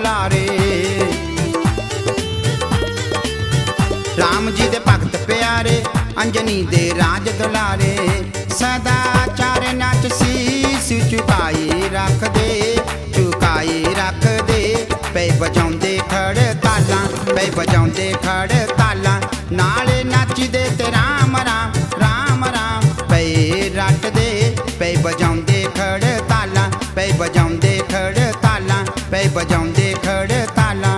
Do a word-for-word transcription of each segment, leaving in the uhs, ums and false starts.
दुलारे। राम जी दे भगत प्यारे अंजनी दे राज दुलारे। सदा चार नाच शीश झुकाई रख दे, झुकाई रख दे। पै बजाउंदे खड़ ताला, पै बजाउंदे खड़ ताला। नाले नचदे ते राम राम राम राम पै रट दे। पै बजाउंदे खड़ ताला, पै बजाउंदे खड़ ताला, पै बजाउंदे खड़ ताला।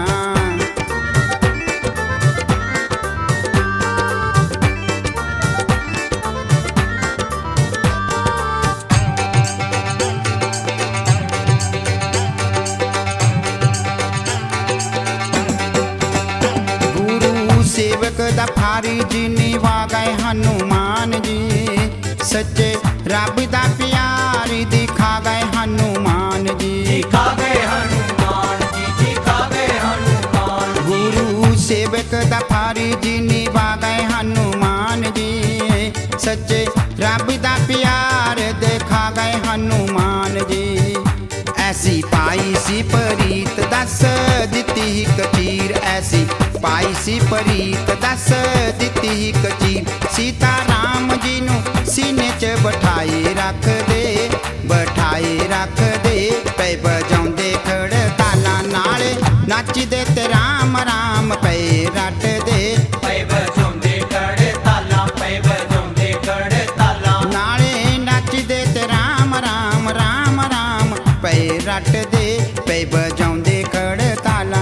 सेवक दा फारी जी निभा गए हनुमान जी। सच्चे रब दा प्यार दिखा गए हनुमान जी, दिखा गए हनुमान जी, दिखा गए हनुमान। गुरु सेवक दा फारी जी निभा गए हनुमान जी। सच्चे रब दा प्यार दिखा गए हनुमान जी। ऐसी पाई सी परीत दस दिती कचीर, ऐसी पाई सी परीत दस दिती कचीर। सीता राम जी नू सीने च बठाई रख दे, बठाई रख दे। पै बजाउंदे खड़ ताला, नाले नचदे ते राम राम पै रट दे। पै बजाउंदे खड़ ताला, पै बजाउंदे खड़ ताला। नाले नचदे ते राम राम राम राम पै रट दे। पै बजाउंदे खड़ ताला।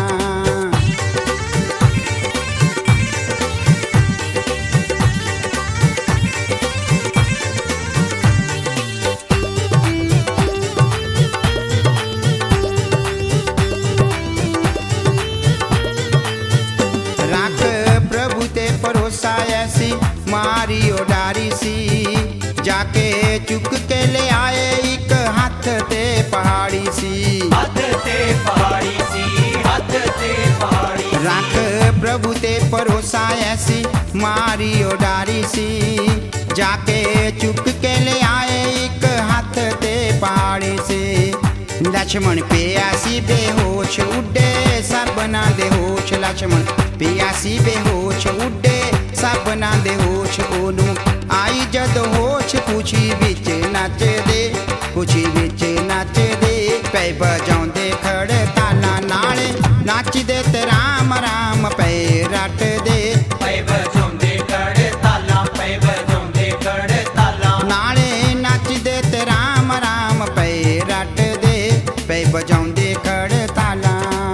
ऐसी मारी उडारी सी, जाके चुक के ले आए एक हाथ ते पहाड़ी सी। हाथ ते पहाड़ी सी, हाथ ते पहाड़ी। रख प्रभु ते परोसा ऐसी मारी उडारी सी, जाके चुक के ले आए एक हाथ ते पहाड़ी से। लक्ष्मण पियासी बेहोश उड्डे सबना दे होश। लक्ष्मण पियासी बेहोश उड्डे सबना दे होश। ओनू आई जद होश खुशी विच नच दे, खुशी विच नच दे। पै बजाउंदे खड़ ताला, नाले नचदे ते राम राम पै रट दे। पै बजाउंदे खड़ ताला, पै बजाउंदे खड़ ताला। नाले नचदे ते राम राम पै रट दे। पै बजाउंदे खड़ ताला।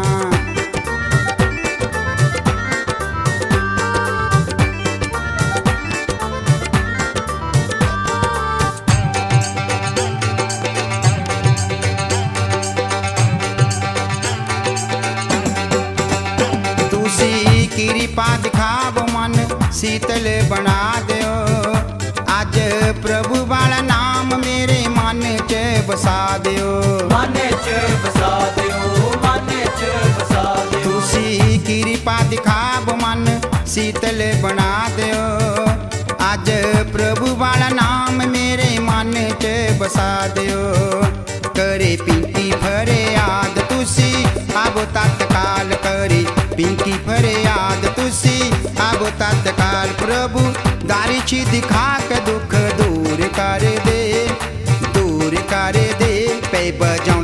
कृपा दिखावो मन शीतल बना दियो। अज प्रभु वाला नाम मेरे मन च बसा दियो, मन च बसा दियो, मन च बसा दियो। तुसी कृपा दिखावो मन शीतल बना दियो। अज प्रभु वाला नाम मेरे मन च बसा दियो। करे पिंकी फरियाद तुसी अब तत्काल, करे पिंकी फरियाद तुसी अब तत्काल। प्रभु दारी छी दिखा के दुख दूर कर दे, दूर कर दे। पै बजाऊं